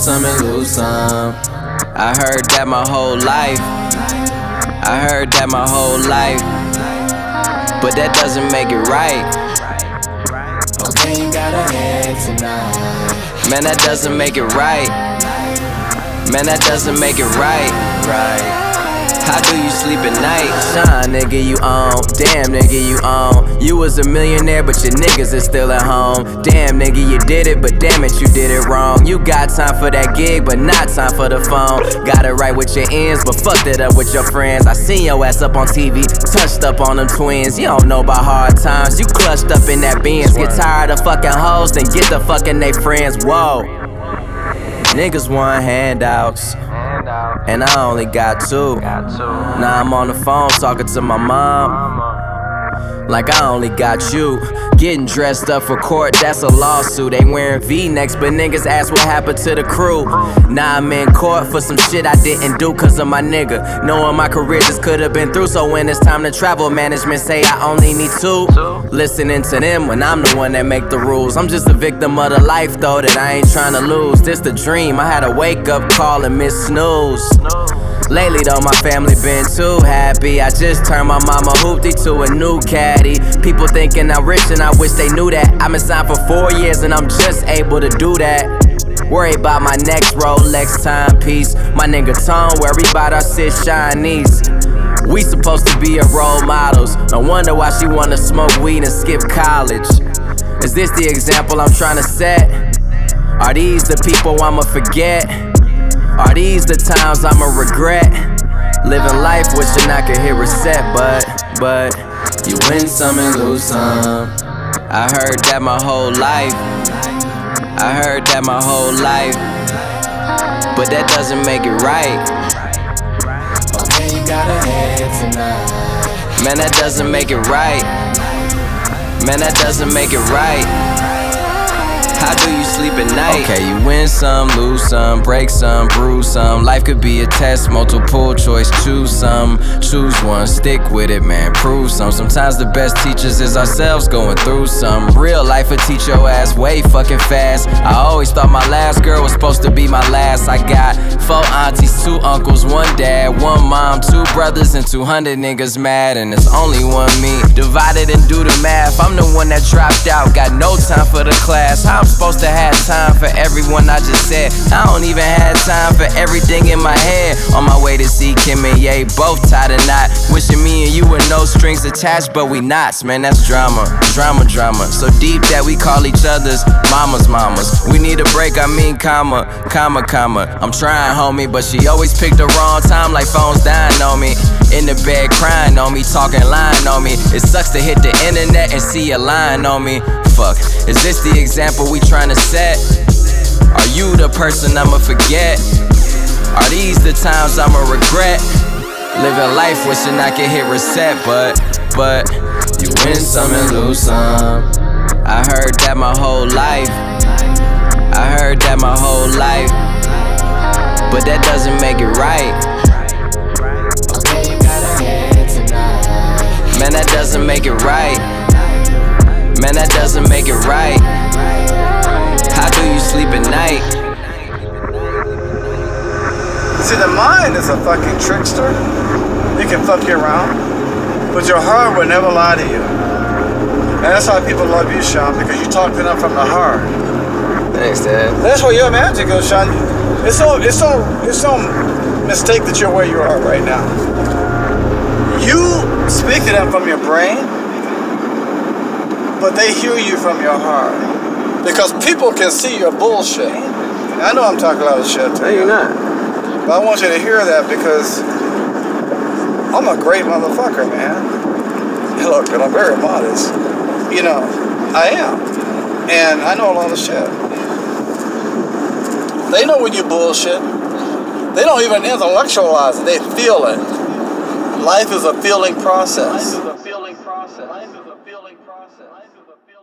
some and lose some. I heard that my whole life. I heard that my whole life. But that doesn't make it right. Okay, you got a head tonight. Man, that doesn't make it right. Man, that doesn't make it right. How do you sleep at night? Shine, nigga, you on. Damn, nigga, you on. You was a millionaire, but your niggas is still at home. Damn, nigga, you did it, but damn it, you did it wrong. You got time for that gig, but not time for the phone. Got it right with your ends, but fucked it up with your friends. I seen your ass up on TV, touched up on them twins. You don't know about hard times. You clutched up in that Benz. Get tired of fucking hoes, then get the fucking they friends. Whoa. Niggas want handouts, and I only got two. Now I'm on the phone talking to my mom like I only got you. Getting dressed up for court, that's a lawsuit. They wearing V-necks, but niggas ask what happened to the crew. Now I'm in court for some shit I didn't do cause of my nigga. Knowing my career just could've been through. So when it's time to travel, management say I only need two. Listening to them when I'm the one that make the rules. I'm just a victim of the life though that I ain't trying to lose. This the dream, I had a wake up call and miss snooze. Lately though, my family been too happy. I just turned my mama hoopty to a new caddy. People thinking I'm rich and I wish they knew that. I've been signed for 4 years and I'm just able to do that. Worry about my next Rolex timepiece. My nigga Tom worry about our sis Chinese. We supposed to be a role models. No wonder why she wanna smoke weed and skip college. Is this the example I'm trying to set? Are these the people I'ma forget? Are these the times I'ma regret? Living life wishing I could hit reset, but you win some and lose some. I heard that my whole life. I heard that my whole life. But that doesn't make it right. Okay, you got a head tonight. Man, that doesn't make it right. Man, that doesn't make it right. How do you sleep at night? Okay, you win some, lose some, break some, bruise some. Life could be a test, multiple choice, choose some. Choose one, stick with it, man, prove some. Sometimes the best teachers is ourselves going through some. Real life will teach your ass way fucking fast. I always thought my last girl was supposed to be my last. I got 4 aunties, 2 uncles, 1 dad, 1 mom, 2 brothers, and 200 niggas mad. And it's only one me, divided and do the math. I'm the one that dropped out, got no time for the class. How I'm supposed to have time for everyone I just said? I don't even have time for everything in my head. On my way to see Kim and Ye, both tied a knot. Wishing me and you were no strings attached, but we knots, man, that's drama. Drama. So deep that we call each other's mamas. We need a break, I mean comma. I'm trying, homie, but she always picked the wrong time, like phones dying on me. In the bed crying on me, talking lying on me. It sucks to hit the internet and see you lying on me. Fuck, is this the example we trying to set? Are you the person I'ma forget? Are these the times I'ma regret? Living life wishing I could hit reset, but you win some and lose some. I heard that my whole life. I heard that my whole life. But that doesn't make it right. Okay, you got a head tonight. Man, that doesn't make it right. Man, that doesn't make it right. How do you sleep at night? See, the mind is a fucking trickster. It can fuck you around, but your heart will never lie to you. And that's why people love you, Sean, because you talk to them from the heart. Thanks, Dad. That's where your magic goes, Sean. It's no mistake that you're where you are right now. You speak to them from your brain, but they hear you from your heart. Because people can see your bullshit. I know I'm talking a lot of shit to you. No, you're not. But I want you to hear that because I'm a great motherfucker, man. Look, and I'm very modest. You know, I am. And I know a lot of shit. They know when you bullshit. They don't even intellectualize it. They feel it. Life is a feeling process. Life is a feeling process. Life is a feeling process.